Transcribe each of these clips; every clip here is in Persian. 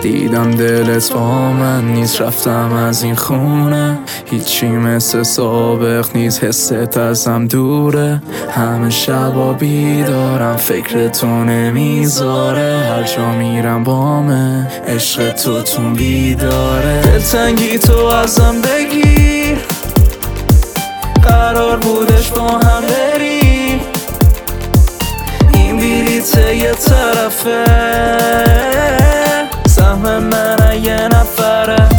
دیدم دلت با من نیست، رفتم از این خونه. هیچی مثل سابق نیست، حست ازم دوره. همه شبا بیدارم، فکر تو نمیذاره. هر جا میرم بامه، عشق تو بیداره. دلتنگی تو ازم بگیر، قرار بودش با هم بریم. این بلیط یه طرفه، سهم من یه نفره.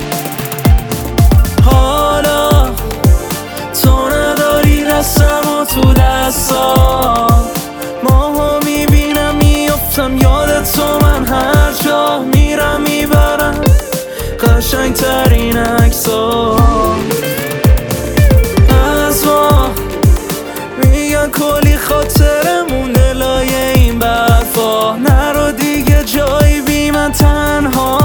حالا تو نداری دستم و تو دستا، ماها میبینم میافتم یاد تو. من هر جا میرم میبرم قشنگ ترین عکسا از ما. میگن کلی خاطره مونده لای این برفا، نرو دیگه جایی بی من تنها.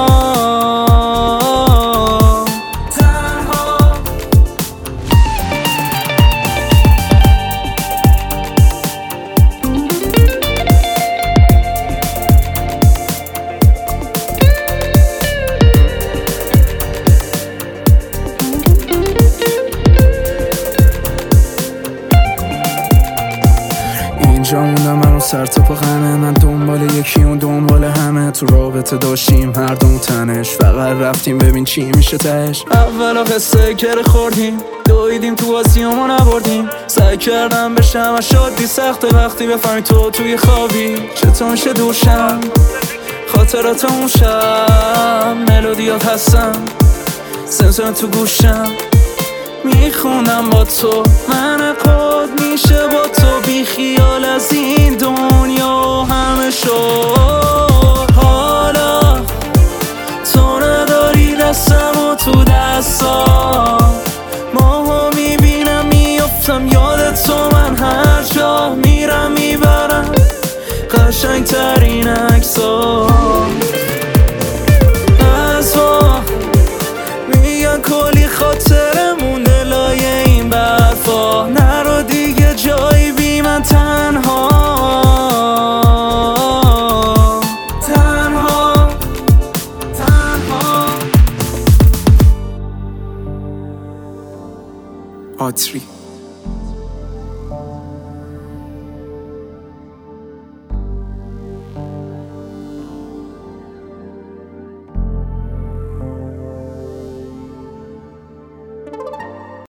اینجا موندم من رو سر تا پا غمه، من دنبال یکی اون دنبال همه. تو رابطه داشتیم هر دوم تنش، فقط رفتیم ببین چی میشه تهش. اولا قصه گره خوردیم، دویدیم تو بازیامو نبردیم. سعی کردم بشم و شادی سخته وقتی بفهمی تو توی خوابی. چطور میشه دوشم خاطرات اون شب، ملودیات هستم سنسورم تو گوشم. میخونم با تو من قد میشه با تو، بی خیال از این دنیا همه شد. حالا تو نداری دستم و تو دستا، ماها میبینم میافتم یاد تو. من هر جا میرم میبرم قشنگ ترین عکسا از ما. میگن کلی خاطره مونده لای این برفا، نرو دیگه جایی بی من تنها. آتری